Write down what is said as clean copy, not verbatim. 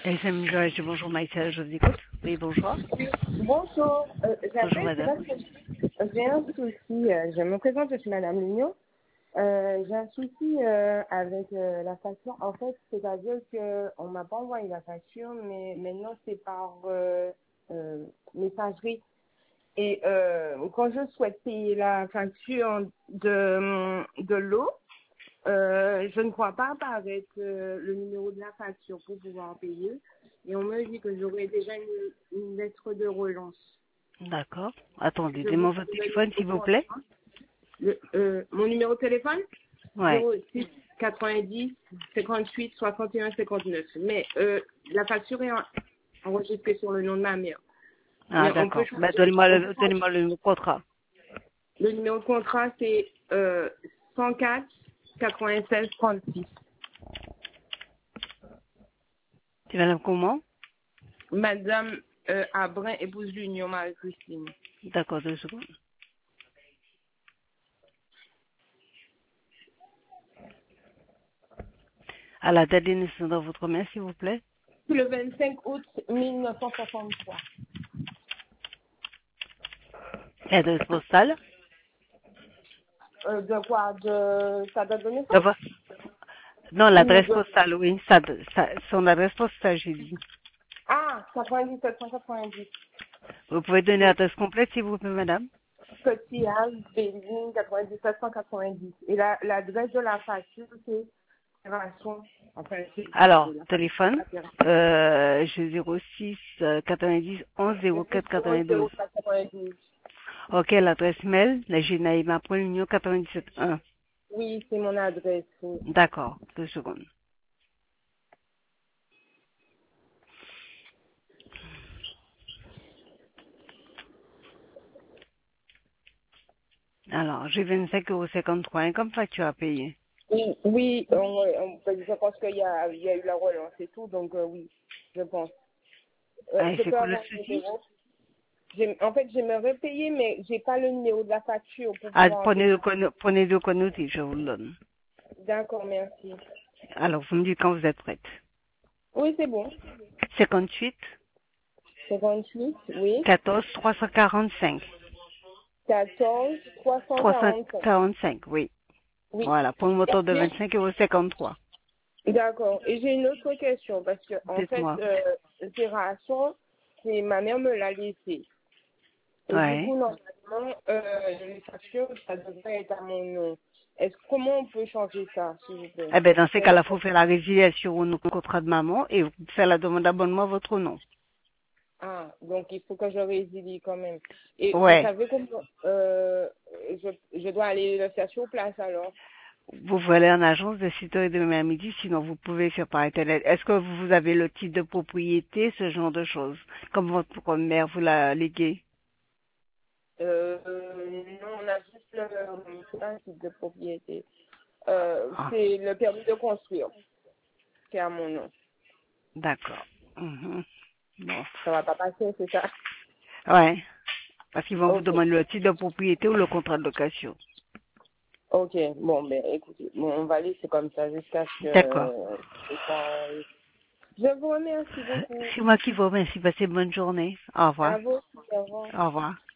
SM Joël, bonjour Maïssa, je vous écoute. Oui, bonjour. Bonjour, Bonjour j'appelle, c'est madame. parce que j'ai un souci, je me présente, je suis Madame Lignon. J'ai un souci avec la facture. En fait, c'est-à-dire qu'on m'a pas envoyé la facture, mais maintenant c'est par messagerie. Et quand je souhaite payer la facture de l'eau, je ne crois pas apparaître le numéro de la facture pour pouvoir payer. Et on me dit que j'aurais déjà une lettre de relance. D'accord. Attendez, Je vous donnez-moi votre téléphone s'il vous plaît. mon numéro de téléphone Ouais. 06 90 58 61 59. Mais la facture est enregistrée sur le nom de ma mère. Ah Mais on peut d'accord. Bah, changer. donnez-moi le contrat. Le numéro de contrat, c'est 104 96 36. C'est madame comment? Madame Abrin, épouse l'Union Marie-Christine. D'accord, 2 secondes. À la date de naissance dans votre main, s'il vous plaît. Le 25 août 1963. L'adresse postale. De quoi? De sa date de naissance? D'abord. Non, Ou l'adresse de... postale, oui. Son adresse postale, j'ai dit. Ah, 90 790. Vous pouvez donner l'adresse complète, s'il vous plaît, madame. Cotillard, Béline, 97 190. Et l'adresse de la facture, c'est Terrasson. Enfin, c'est Alors, la téléphone, facture. j'ai 06 90 11 04 92. 0492. Ok, l'adresse mail, la gmail.union971. Oui, c'est mon adresse. Oui. D'accord, 2 secondes. Alors, j'ai 25,53 € comme facture à payer. Oui, je pense qu'il y a eu la relance et tout, donc oui, je pense. Ah, et Je c'est peux quoi le avoir le souci? numéro. En fait, j'aimerais payer, mais j'ai pas le numéro de la facture pour Ah, pouvoir payer. prenez de quoi noter, je vous le donne. D'accord, merci. Alors, vous me dites quand vous êtes prête. Oui, c'est bon. 58 58, oui. 14 345. 14 345. 345, oui. Oui. Voilà, pour le moteur de Et 25,53 €. d'accord. Et j'ai une autre question, parce que, en fait, Dites-moi. Terrasson, c'est ma mère me l'a laissé. Et du Ouais. coup, normalement, les factures, ça devrait être à mon nom. Comment on peut changer ça, s'il vous plaît? Eh bien, dans ces cas-là, il faut faire la résiliation au contrat de maman et faire la demande d'abonnement à votre nom. Ah, donc il faut que je résilie quand même. Et vous Ouais. savez comment je dois aller le faire sur place alors? Vous voulez aller en agence de 6h30 à midi, sinon vous pouvez faire par Internet. Est-ce que vous avez le titre de propriété, ce genre de choses, comme votre mère vous l'a légué? Non, on a juste c'est pas un titre de propriété. Ah, C'est le permis de construire qui est à mon nom. d'accord. Mhm. Bon. Ça va pas passer, c'est ça? Ouais, parce qu'ils vont vous Ok. demander le titre de propriété ou le contrat de location. Ok. Bon, ben écoutez, bon, on va laisser comme ça jusqu'à ce D'accord. que je vous remercie beaucoup. C'est moi qui vous remercie. Passez une bonne journée. Au revoir. À vous, au revoir. Au revoir.